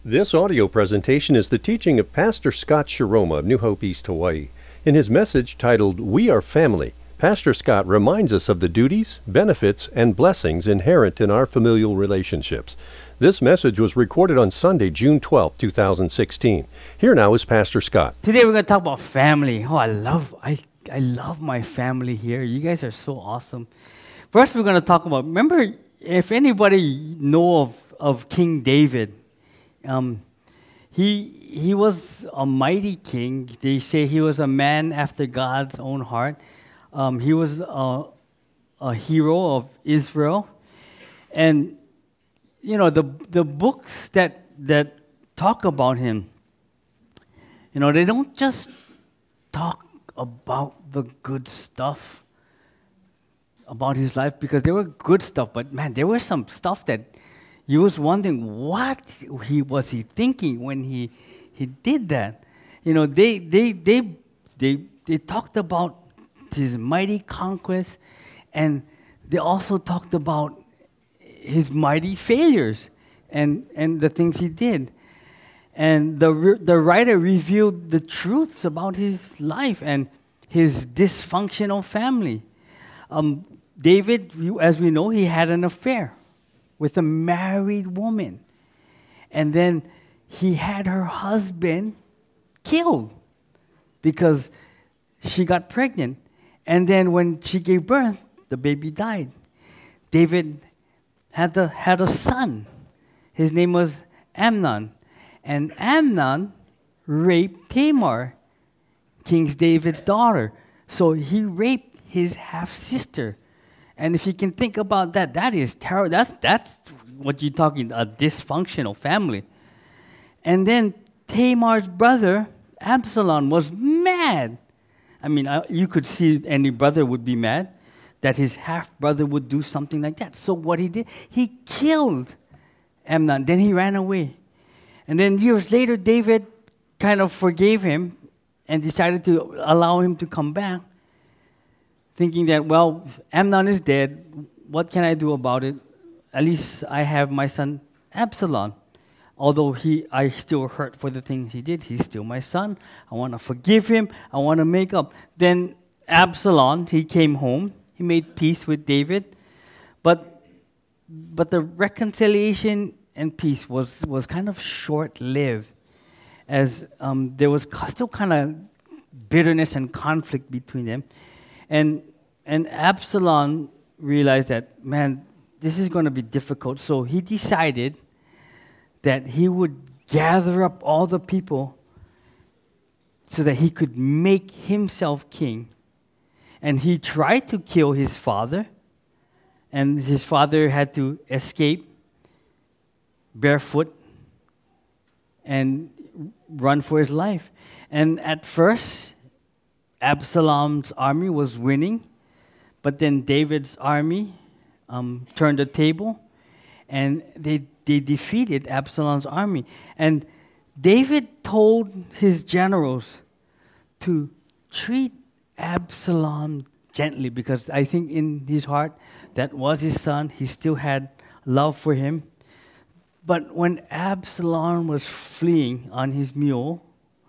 This audio presentation is the teaching of Pastor Scott Shiroma of New Hope East Hawaii. In his message titled, We Are Family, Pastor Scott reminds us of the duties, benefits, and blessings inherent in our familial relationships. This message was recorded on Sunday, June 12, 2016. Here now is Pastor Scott. Today we're going to talk about family. Oh, I love my family here. You guys are so awesome. First, we're going to talk about, remember, if anybody know of King David, he was a mighty king. They say he was a man after God's own heart. He was a hero of Israel. And, you know, the books that talk about him, you know, they don't just talk about the good stuff about his life, because there were good stuff, but man, there was some stuff that you was wondering what was he thinking when he did that. You know, they talked about his mighty conquest, and they also talked about his mighty failures and the things he did. And the writer revealed the truths about his life and his dysfunctional family. David, as we know, he had an affair with a married woman. And then he had her husband killed because she got pregnant. And then when she gave birth, the baby died. David had a son. His name was Amnon. And Amnon raped Tamar, King David's daughter. So he raped his half-sister. And if you can think about that, that is terrible. That's what you're talking, a dysfunctional family. And then Tamar's brother, Absalom, was mad. I mean, you could see any brother would be mad that his half-brother would do something like that. So what he did, he killed Amnon. Then he ran away. And then years later, David kind of forgave him and decided to allow him to come back, thinking that, well, Amnon is dead. What can I do about it? At least I have my son Absalom. Although I still hurt for the things he did, he's still my son. I want to forgive him. I want to make up. Then Absalom, he came home. He made peace with David. But the reconciliation and peace was kind of short-lived, as there was still kind of bitterness and conflict between them. And Absalom realized that, man, this is going to be difficult. So he decided that he would gather up all the people so that he could make himself king. And he tried to kill his father, and his father had to escape barefoot and run for his life. And at first, Absalom's army was winning, but then David's army turned the table, and they defeated Absalom's army. And David told his generals to treat Absalom gently, because I think in his heart, that was his son. He still had love for him. But when Absalom was fleeing on his mule,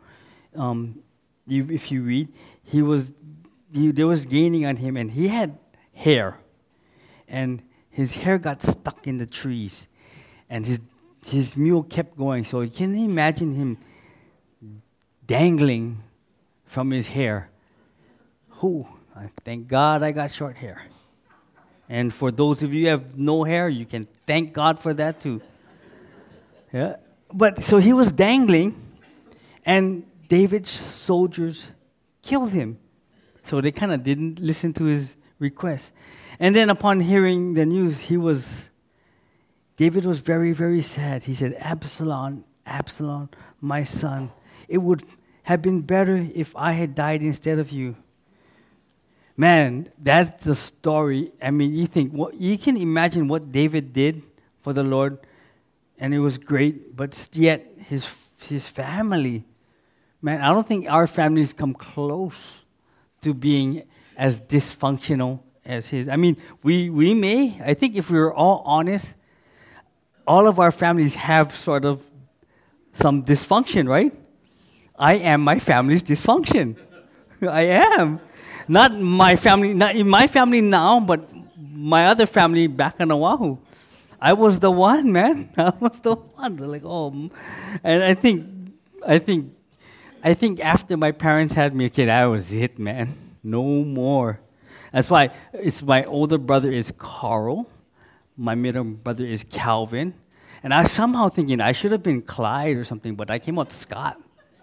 if you read, there was gaining on him, and he had hair, and his hair got stuck in the trees, and his mule kept going. So can you imagine him dangling from his hair? Thank God I got short hair. And for those of you who have no hair, you can thank God for that too. Yeah, but so he was dangling, and David's soldiers killed him. So they kind of didn't listen to his request. And then upon hearing the news, David was very, very sad. He said, Absalom, my son, it would have been better if I had died instead of you. Man, that's the story. I mean, you can imagine what David did for the Lord, and it was great, but yet his family, man, I don't think our families come close to being as dysfunctional as his. I mean, we may, I think if we were all honest, all of our families have sort of some dysfunction, right? I am my family's dysfunction. I am. Not my family, not in my family now, but my other family back in Oahu. I was the one, man. I was the one. They're like, oh, and I think after my parents had me a kid, that was it, man. No more. That's why it's my older brother is Carl, my middle brother is Calvin, and I was somehow thinking I should have been Clyde or something, but I came out Scott.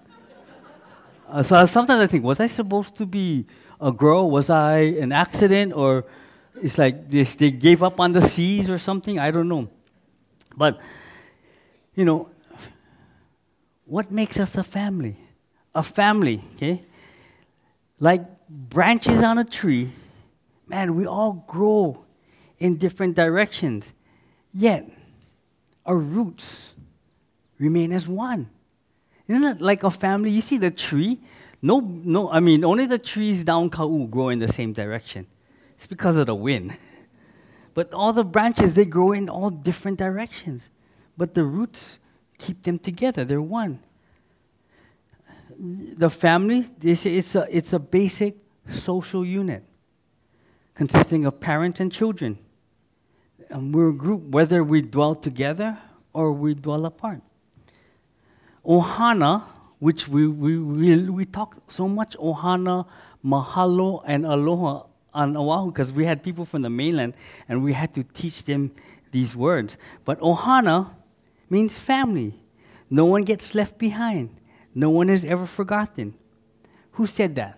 So sometimes I think, was I supposed to be a girl? Was I an accident? Or it's like this, they gave up on the seas or something? I don't know. But, what makes us a family? A family, okay? Like branches on a tree, man, we all grow in different directions. Yet, our roots remain as one. Isn't it like a family? You see the tree? Only the trees down Kau grow in the same direction. It's because of the wind. But all the branches, they grow in all different directions. But the roots keep them together. They're one. The family, they say it's a basic social unit consisting of parents and children. And we're a group, whether we dwell together or we dwell apart. Ohana, which we talk so much, Ohana, Mahalo, and Aloha on Oahu, because we had people from the mainland, and we had to teach them these words. But Ohana means family. No one gets left behind. No one is ever forgotten. Who said that?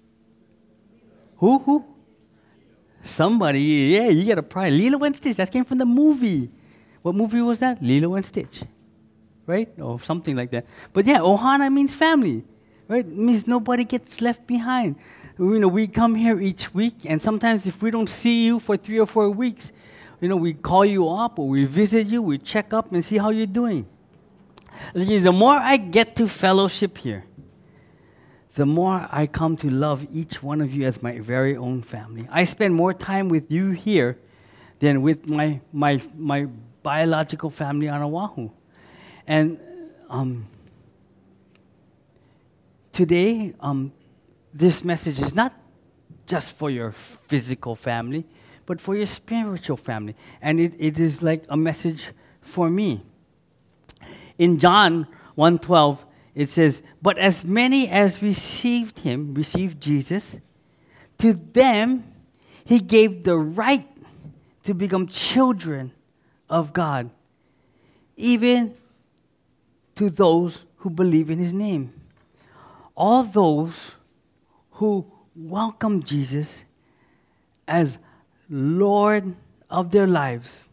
Who? Somebody. Yeah, you get a prize. Lilo and Stitch. That came from the movie. What movie was that? Lilo and Stitch. Right? Or something like that. But yeah, Ohana means family. Right? It means nobody gets left behind. We come here each week, and sometimes if we don't see you for 3 or 4 weeks, we call you up or we visit you, we check up and see how you're doing. The more I get to fellowship here, the more I come to love each one of you as my very own family. I spend more time with you here than with my biological family on Oahu. And today, this message is not just for your physical family, but for your spiritual family. And it is like a message for me. In John 1:12, it says, "But as many as received Jesus, to them he gave the right to become children of God, even to those who believe in his name." All those who welcome Jesus as Lord of their lives,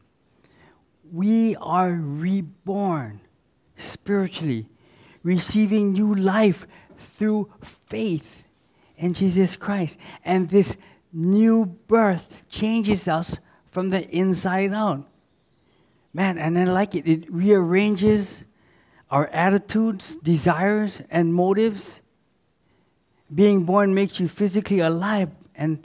we are reborn spiritually, receiving new life through faith in Jesus Christ. And this new birth changes us from the inside out. Man, and I like it. It rearranges our attitudes, desires, and motives. Being born makes you physically alive and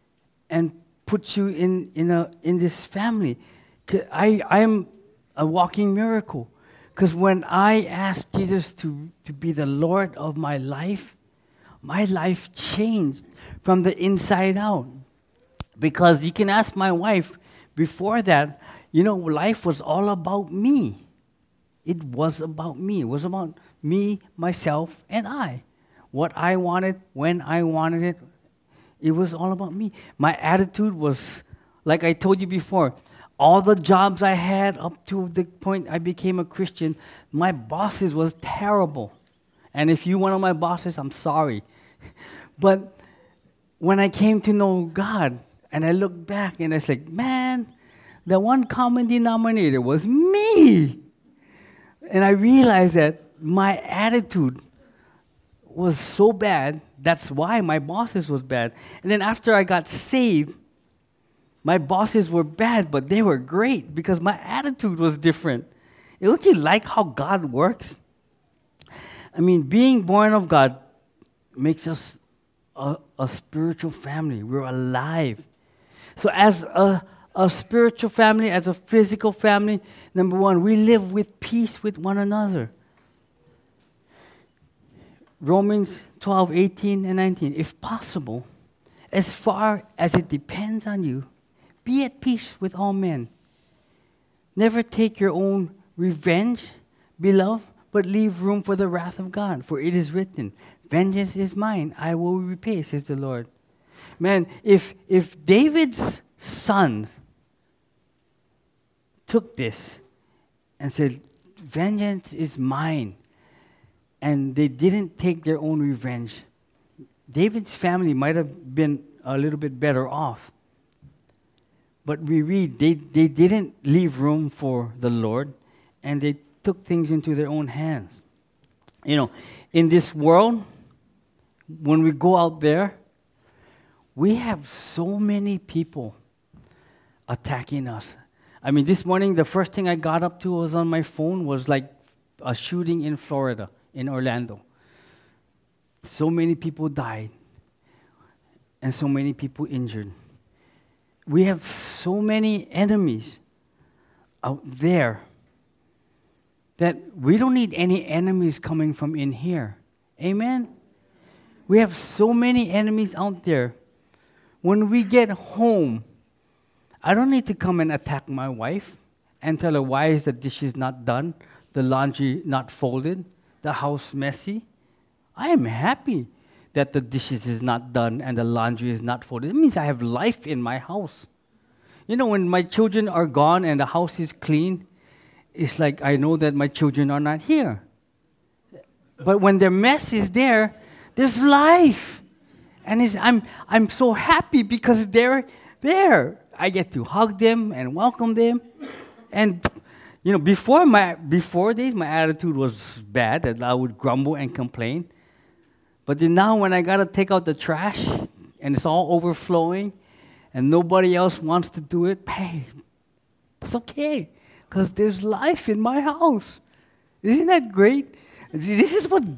puts you in this family. I am a walking miracle. Because when I asked Jesus to be the Lord of my life changed from the inside out. Because you can ask my wife, before that, life was all about me. It was about me. It was about me, myself, and I. What I wanted, when I wanted it, it was all about me. My attitude was, like I told you before, all the jobs I had up to the point I became a Christian, my bosses was terrible. And if you're one of my bosses, I'm sorry. But when I came to know God, and I look back and I was like, man, the one common denominator was me. And I realized that my attitude was so bad, that's why my bosses was bad. And then after I got saved, my bosses were bad, but they were great because my attitude was different. Don't you like how God works? I mean, being born of God makes us a spiritual family. We're alive. So as a spiritual family, as a physical family, number one, we live with peace with one another. Romans 12:18 and 19. If possible, as far as it depends on you, be at peace with all men. Never take your own revenge, beloved, but leave room for the wrath of God. For it is written, vengeance is mine, I will repay, says the Lord. Man, if David's sons took this and said, vengeance is mine, and they didn't take their own revenge, David's family might have been a little bit better off. But we read they didn't leave room for the Lord, and they took things into their own hands. You know, in this world, when we go out there, we have so many people attacking us. I mean, this morning, the first thing I got up to was on my phone was like a shooting in Florida, in Orlando. So many people died, and so many people injured. We have so many enemies out there that we don't need any enemies coming from in here. Amen? We have so many enemies out there. When we get home, I don't need to come and attack my wife and tell her why is the dishes not done, the laundry not folded, the house messy. I am happy that the dishes is not done and the laundry is not folded. It means I have life in my house. You know, when my children are gone and the house is clean, it's like I know that my children are not here. But when their mess is there, there's life. And I'm so happy because they're there. I get to hug them and welcome them. And you know, before days, my attitude was bad, that I would grumble and complain. But then now when I gotta take out the trash and it's all overflowing and nobody else wants to do it, hey, it's okay, because there's life in my house. Isn't that great? This is what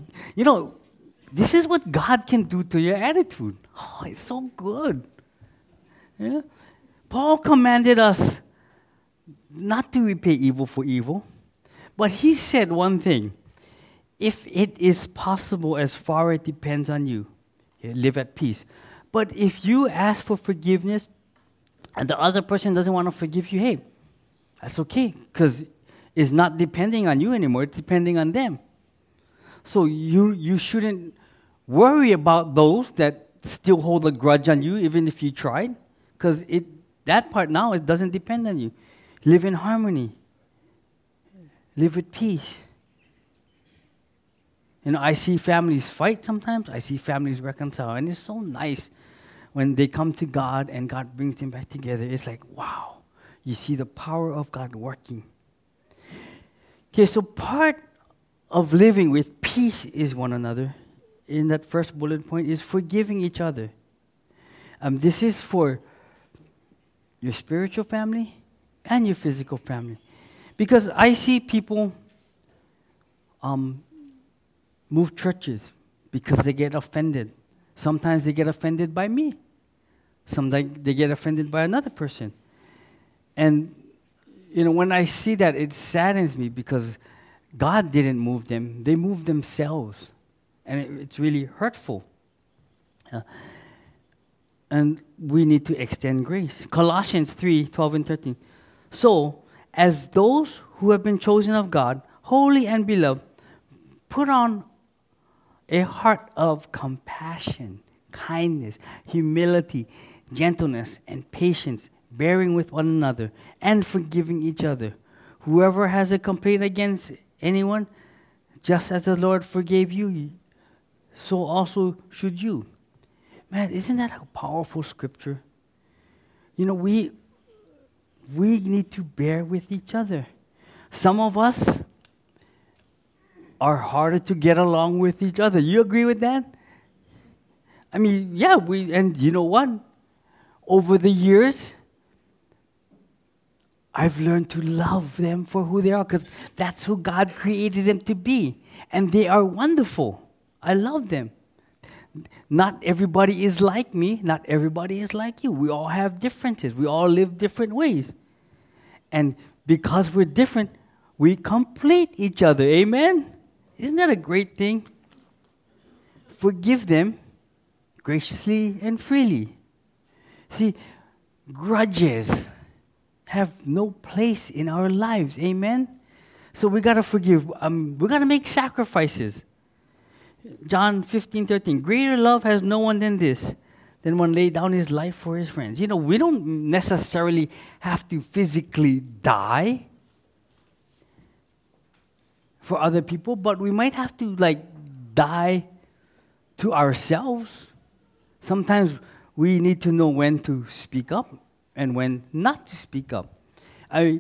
God can do to your attitude. Oh, it's so good. Yeah? Paul commanded us not to repay evil for evil, but he said one thing: if it is possible, as far as it depends on you, live at peace. But if you ask for forgiveness and the other person doesn't want to forgive you, hey, that's okay, because it's not depending on you anymore, it's depending on them. So you shouldn't worry about those that still hold a grudge on you, even if you tried, because that part now, it doesn't depend on you. Live in harmony. Live with peace. You know, I see families fight sometimes. I see families reconcile. And it's so nice when they come to God and God brings them back together. It's like, wow, you see the power of God working. Okay, so part of living with peace is one another, in that first bullet point, is forgiving each other. This is for your spiritual family and your physical family. Because I see people move churches because they get offended. Sometimes they get offended by me. Sometimes they get offended by another person. And, you know, when I see that, it saddens me because God didn't move them. They moved themselves. And it's really hurtful. And we need to extend grace. Colossians 3:12 and 13. So, as those who have been chosen of God, holy and beloved, put on a heart of compassion, kindness, humility, gentleness, and patience, bearing with one another, and forgiving each other. Whoever has a complaint against anyone, just as the Lord forgave you, so also should you. Man, isn't that a powerful scripture? You know, we need to bear with each other. Some of us are harder to get along with each other. You agree with that? I mean, yeah, and you know what? Over the years, I've learned to love them for who they are, because that's who God created them to be. And they are wonderful. I love them. Not everybody is like me. Not everybody is like you. We all have differences. We all live different ways. And because we're different, we complete each other. Amen? Isn't that a great thing? forgive them graciously and freely. See, grudges have no place in our lives. Amen? So we got to forgive. We got to make sacrifices. John 15:13. Greater love has no one than this, than one lay down his life for his friends. You know, we don't necessarily have to physically die for other people, but we might have to die to ourselves. Sometimes we need to know when to speak up and when not to speak up. I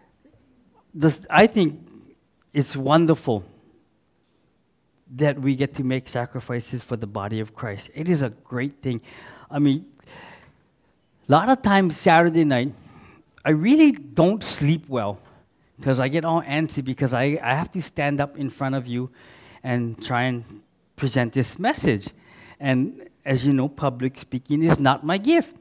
think it's wonderful that we get to make sacrifices for the body of Christ. It is a great thing. I mean, a lot of times Saturday night, I really don't sleep well because I get all antsy because I have to stand up in front of you and try and present this message. And as you know, public speaking is not my gift.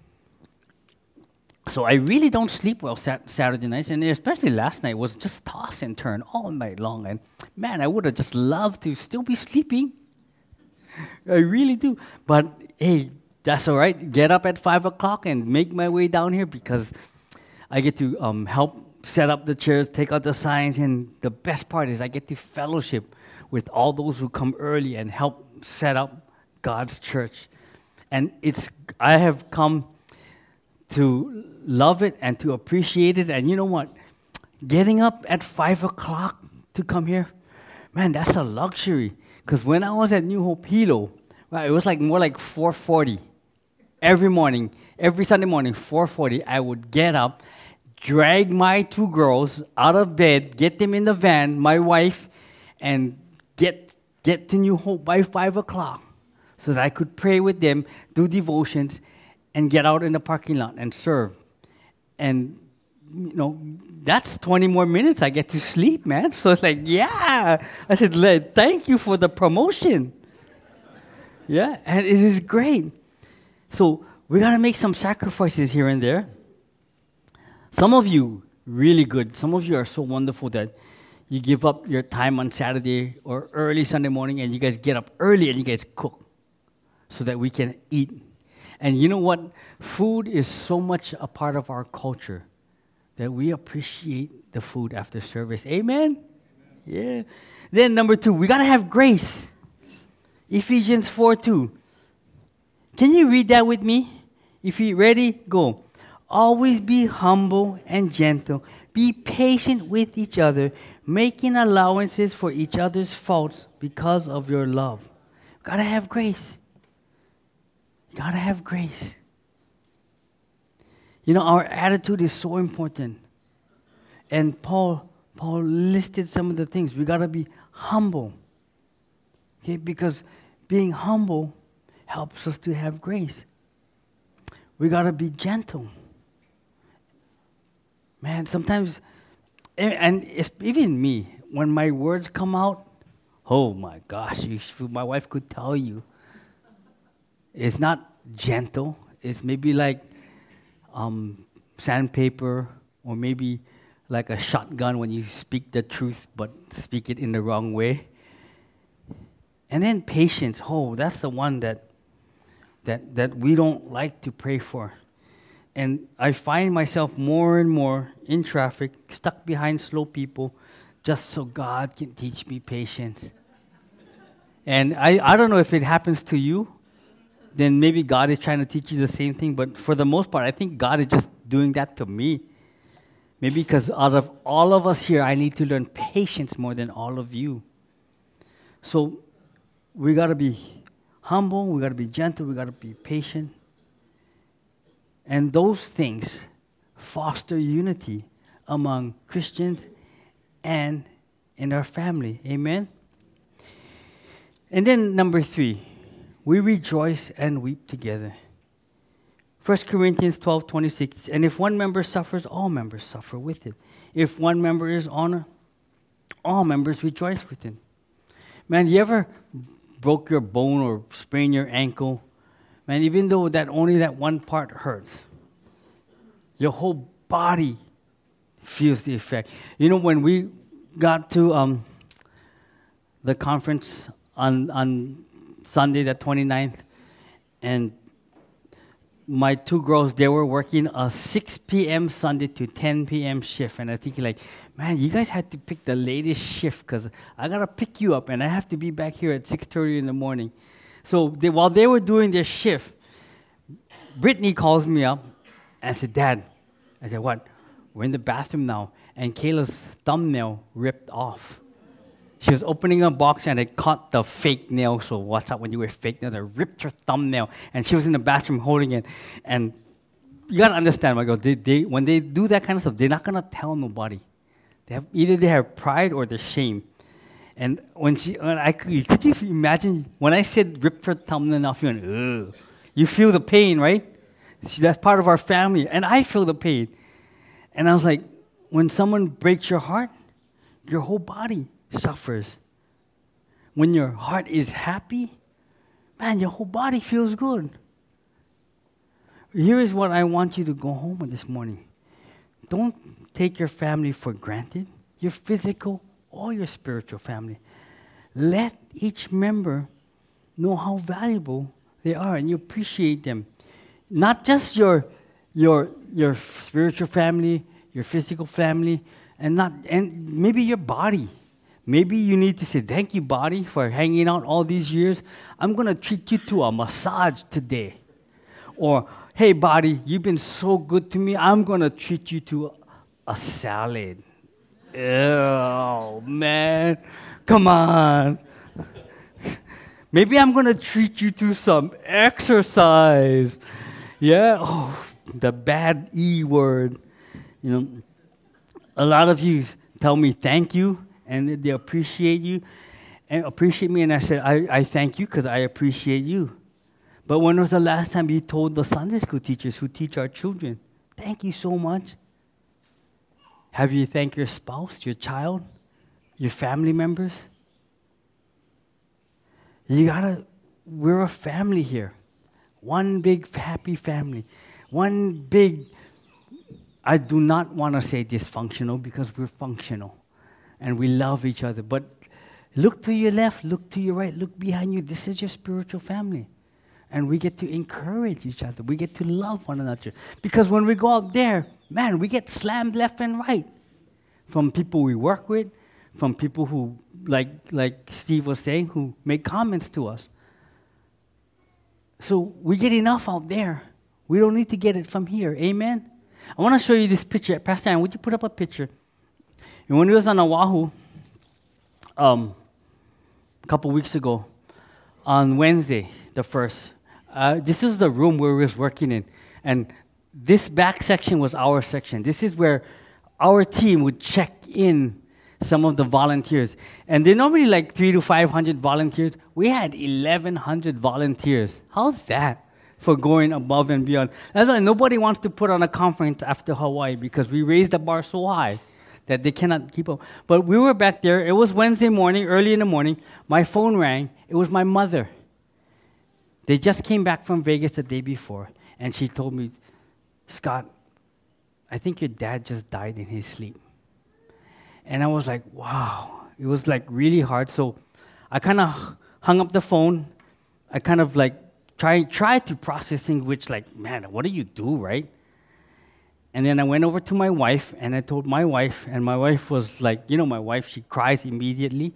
So I really don't sleep well Saturday nights, and especially last night was just toss and turn all night long. And man, I would have just loved to still be sleeping. I really do. But hey, that's all right. Get up at 5 o'clock and make my way down here because I get to help set up the chairs, take out the signs, and the best part is I get to fellowship with all those who come early and help set up God's church. And I have come to love it and to appreciate it. And you know what? Getting up at 5 o'clock to come here, man, that's a luxury. Because when I was at New Hope Hilo, right, it was more like 4:40 every morning, every Sunday morning, 4:40. I would get up, drag my 2 girls out of bed, get them in the van, my wife, and get to New Hope by 5 o'clock so that I could pray with them, do devotions, and get out in the parking lot and serve. And, you know, that's 20 more minutes I get to sleep, man. So it's yeah. I said, thank you for the promotion. Yeah, and it is great. So we got to make some sacrifices here and there. Some of you, really good. Some of you are so wonderful that you give up your time on Saturday or early Sunday morning and you guys get up early and you guys cook so that we can eat. And you know what? Food is so much a part of our culture that we appreciate the food after service. Amen? Yeah. Then number 2, we got to have grace. Ephesians 4:2. Can you read that with me? If you're ready, go. Always be humble and gentle. Be patient with each other, making allowances for each other's faults because of your love. Got to have grace. Got to have grace. You know, our attitude is so important. And Paul listed some of the things. We got to be humble. Okay, because being humble helps us to have grace. We got to be gentle. Man, sometimes, and it's even me, when my words come out, oh my gosh, my wife could tell you, it's not gentle. It's maybe like sandpaper, or maybe like a shotgun when you speak the truth but speak it in the wrong way. And then patience. Oh, that's the one that we don't like to pray for. And I find myself more and more in traffic, stuck behind slow people, just so God can teach me patience. And I don't know if it happens to you, then maybe God is trying to teach you the same thing. But for the most part, I think God is just doing that to me. Maybe because out of all of us here, I need to learn patience more than all of you. So we got to be humble, we got to be gentle, we got to be patient. And those things foster unity among Christians and in our family. Amen? And then number 3, we rejoice and weep together. 1 Corinthians 12:26, and if one member suffers, all members suffer with it. If one member is honored, all members rejoice with him. Man, you ever broke your bone or sprained your ankle? Man, even though only that one part hurts, your whole body feels the effect. You know, when we got to the conference on Sunday the 29th, and my two girls, they were working a 6 p.m. Sunday to 10 p.m. shift. And I think like, man, you guys had to pick the latest shift because I got to pick you up and I have to be back here at 6:30 in the morning. So while they were doing their shift, Brittany calls me up and said, Dad, I said, what? We're in the bathroom now. And Kayla's thumbnail ripped off. She was opening a box and it caught the fake nail. So watch out when you wear fake nails. It ripped her thumbnail. And she was in the bathroom holding it. And you got to understand, Michael, when they do that kind of stuff, they're not going to tell nobody. Either they have pride or they're shame. And could you imagine, when I said ripped her thumbnail off, you went, ugh. You feel the pain, right? See, that's part of our family. And I feel the pain. And I was like, when someone breaks your heart, your whole body suffers. When your heart is happy, man, your whole body feels good. Here is what I want you to go home with this morning. Don't take your family for granted, your physical or your spiritual family. Let each member know how valuable they are and you appreciate them. Not just your spiritual family, your physical family, and maybe your body. Maybe you need to say, thank you, body, for hanging out all these years. I'm going to treat you to a massage today. Or, hey, body, you've been so good to me. I'm going to treat you to a salad. Oh, man. Come on. Maybe I'm going to treat you to some exercise. Yeah? Oh, the bad E word. You know, a lot of you tell me thank you, and they appreciate you and appreciate me. And I said, I thank you because I appreciate you. But when was the last time you told the Sunday school teachers who teach our children, thank you so much? Have you thanked your spouse, your child, your family members? We're a family here. One big happy family. One big, I do not want to say dysfunctional because we're functional. And we love each other. But look to your left, look to your right, look behind you. This is your spiritual family. And we get to encourage each other. We get to love one another. Because when we go out there, man, we get slammed left and right. From people we work with, from people who, like Steve was saying, who make comments to us. So we get enough out there. We don't need to get it from here. Amen? I want to show you this picture. Pastor Ann, would you put up a picture? And when we was on Oahu, a couple weeks ago, on Wednesday, the 1st, this is the room where we was working in. And this back section was our section. This is where our team would check in some of the volunteers. And they're normally like 300 to 500 volunteers. We had 1,100 volunteers. How's that for going above and beyond? That's why nobody wants to put on a conference after Hawaii because we raised the bar so high that they cannot keep up. But we were back there. It was Wednesday morning, early in the morning. My phone rang. It was my mother. They just came back from Vegas the day before. And she told me, Scott, I think your dad just died in his sleep. And I was like, wow. It was like really hard. So I kind of hung up the phone. I kind of like tried to process things, which like, man, what do you do, right? And then I went over to my wife, and I told my wife, and my wife was like, you know, my wife, she cries immediately.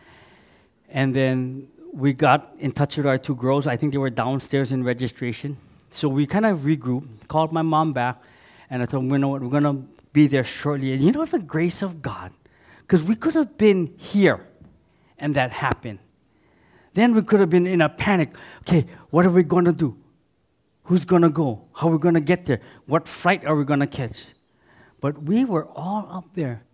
And then we got in touch with our two girls. I think they were downstairs in registration. So we kind of regrouped, called my mom back, and I told them, you know what, we're going to be there shortly. And you know the grace of God? Because we could have been here, and that happened. Then we could have been in a panic. Okay, what are we going to do? Who's going to go? How are we going to get there? What flight are we going to catch? But we were all up there.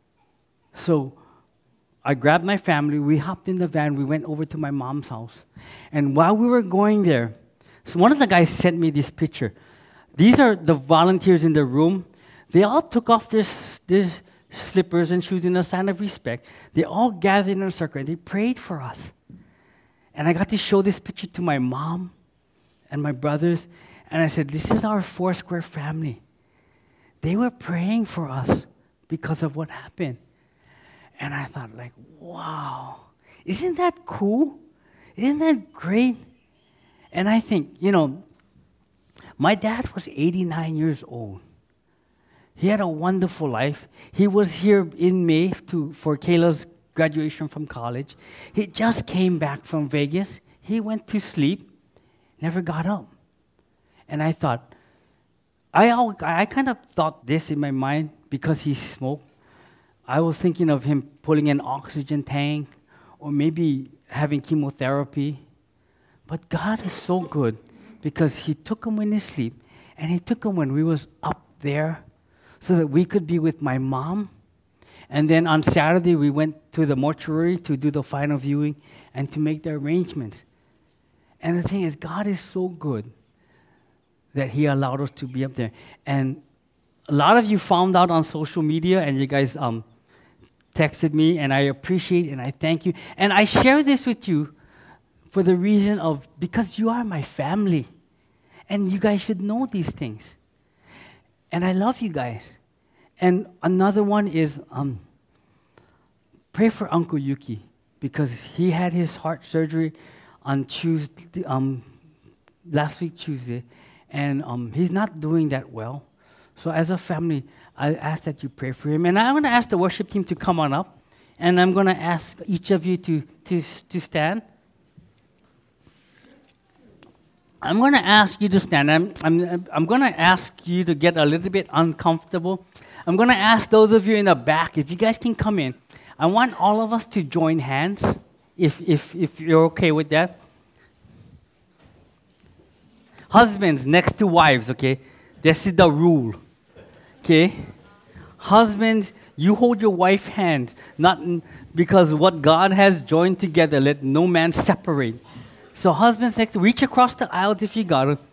So I grabbed my family. We hopped in the van. We went over to my mom's house. And while we were going there, so one of the guys sent me this picture. These are the volunteers in the room. They all took off their slippers and shoes in a sign of respect. They all gathered in a circle, and they prayed for us. And I got to show this picture to my mom and my brothers, and I said, this is our Foursquare family. They were praying for us because of what happened. And I thought, like, wow, isn't that cool? Isn't that great? And I think, my dad was 89 years old. He had a wonderful life. He was here in May for Kayla's graduation from college. He just came back from Vegas. He went to sleep, never got up. And I thought, I kind of thought this in my mind because he smoked. I was thinking of him pulling an oxygen tank or maybe having chemotherapy. But God is so good because he took him when he sleep and he took him when we was up there so that we could be with my mom. And then on Saturday, we went to the mortuary to do the final viewing and to make the arrangements. And the thing is, God is so good that he allowed us to be up there. And a lot of you found out on social media, and you guys texted me, and I appreciate and I thank you. And I share this with you for the reason of, because you are my family, and you guys should know these things. And I love you guys. And another one is pray for Uncle Yuki, because he had his heart surgery on Tuesday, last week Tuesday, and he's not doing that well. So as a family, I ask that you pray for him. And I'm going to ask the worship team to come on up, and I'm going to ask each of you to stand. I'm going to ask you to stand. I'm going to ask you to get a little bit uncomfortable. I'm going to ask those of you in the back, if you guys can come in. I want all of us to join hands, if you're okay with that. Husbands next to wives, okay? This is the rule, okay? Husbands, you hold your wife's hand, not because what God has joined together, let no man separate. So husbands, reach across the aisles if you got it.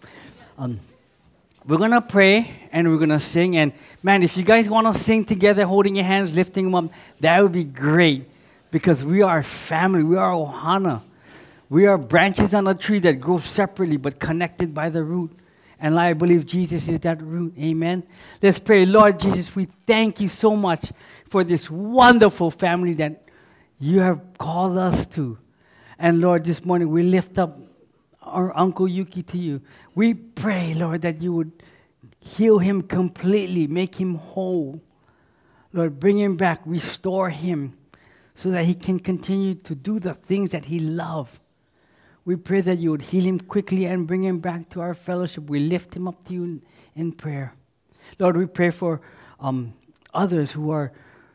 We're going to pray and we're going to sing. And man, if you guys want to sing together, holding your hands, lifting them up, that would be great. Because we are family. We are Ohana. We are branches on a tree that grow separately but connected by the root. And I believe Jesus is that root. Amen. Let's pray. Lord Jesus, we thank you so much for this wonderful family that you have called us to. And Lord, this morning we lift up our Uncle Yuki to you. We pray, Lord, that you would heal him completely, make him whole. Lord, bring him back, restore him so that he can continue to do the things that he loves. We pray that you would heal him quickly and bring him back to our fellowship. We lift him up to you in prayer. Lord, we pray for others who are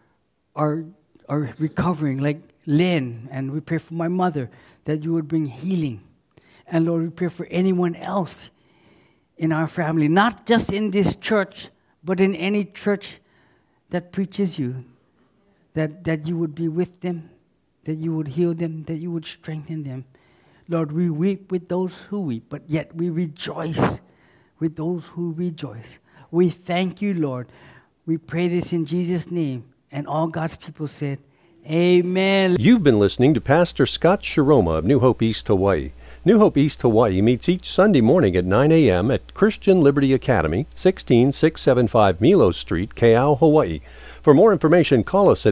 recovering, like Lynn, and we pray for my mother, that you would bring healing. And Lord, we pray for anyone else in our family, not just in this church, but in any church that preaches you, that you would be with them, that you would heal them, that you would strengthen them. Lord, we weep with those who weep, but yet we rejoice with those who rejoice. We thank you, Lord. We pray this in Jesus' name. And all God's people said, amen. You've been listening to Pastor Scott Shiroma of New Hope East Hawaii. New Hope East Hawaii meets each Sunday morning at 9 a.m. at Christian Liberty Academy, 16675 Milo Street, Keau, Hawaii. For more information, call us at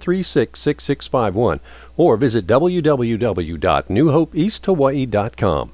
808-936-6651 or visit www.newhopeeasthawaii.com.